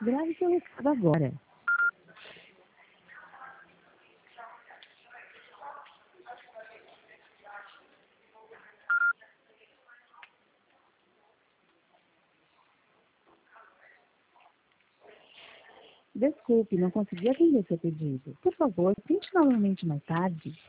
Grave seu recado agora. Desculpe, não consegui atender seu pedido. Por favor, tente novamente mais tarde.